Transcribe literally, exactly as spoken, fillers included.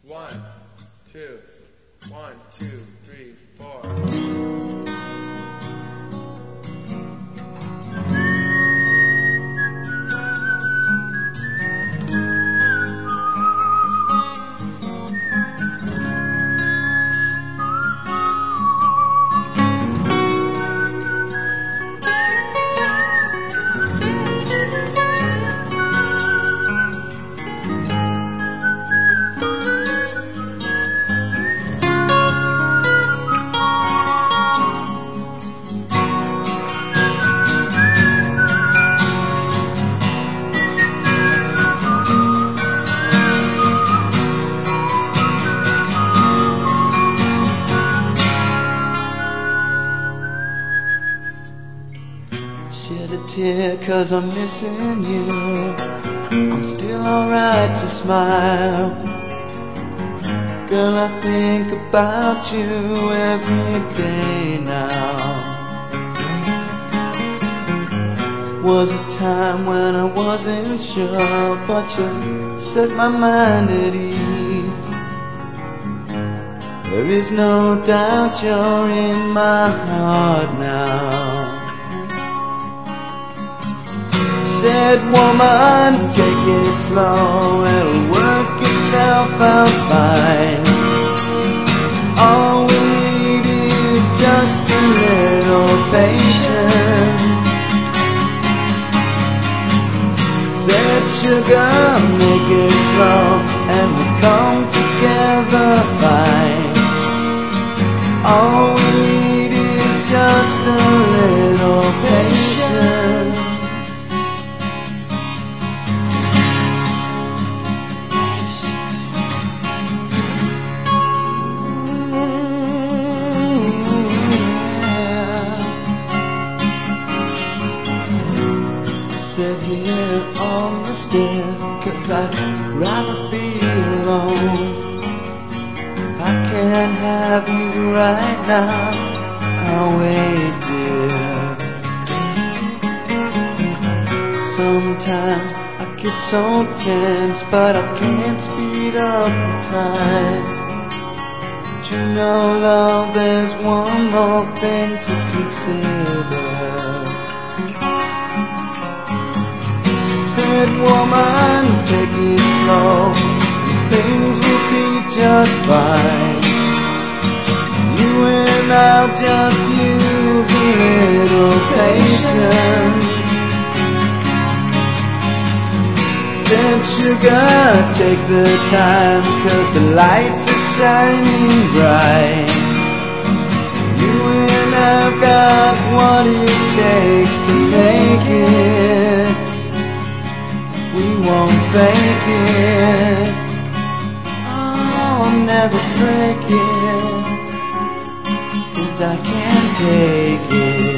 One, two, one, two, three, four. Shed a tear cause I'm missing you. I'm still alright to smile. Girl, I think about you every day now. Was a time when I wasn't sure, but you set my mind at ease. There is no doubt you're in my heart now. Said, woman, take it slow, it'll work itself out fine. All we need is just a little patience. Said, sugar, make it slow, and we'll come together fine. All we need is just a little patience. Sit here on the stairs, cause I'd rather be alone. If I can't have you right now, I'll wait, dear. Sometimes I get so tense, but I can't speed up the time. But you know, love, there's one more thing to consider. Said, woman, take it slow, things will be just fine. You and I'll just use a little patience. Said, sugar, take the time, cause the lights are shining bright. You and I've got what it takes to make it. We won't fake it, oh, never break it, cause I can't take it.